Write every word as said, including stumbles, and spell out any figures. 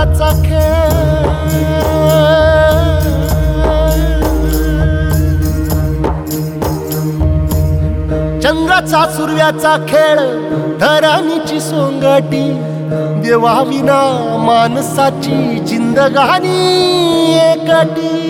सुर्व्याचा खेळ, चंद्राचा सुर्व्याचा खेळ, धरणीची सोंगटी, देवा विना माणसाची जिंदगानी एकटी.